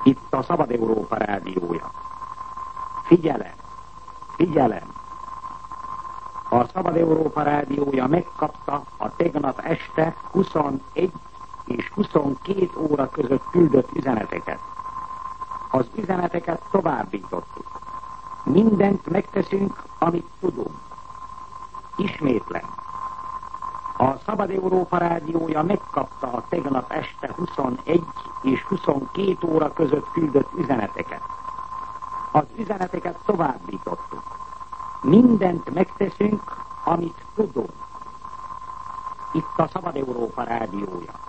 Itt a Szabad Európa rádiója. Figyelem! Figyelem! A Szabad Európa rádiója megkapta a tegnap este 21 és 22 óra között küldött üzeneteket. Az üzeneteket továbbítottuk. Mindent megteszünk, amit tudunk. Ismétlem. A Szabad Európa rádiója megkapta a tegnap este 21 és 22 óra között küldött üzeneteket. Az üzeneteket továbbítottuk. Mindent megteszünk, amit tudunk. Itt a Szabad Európa rádiója.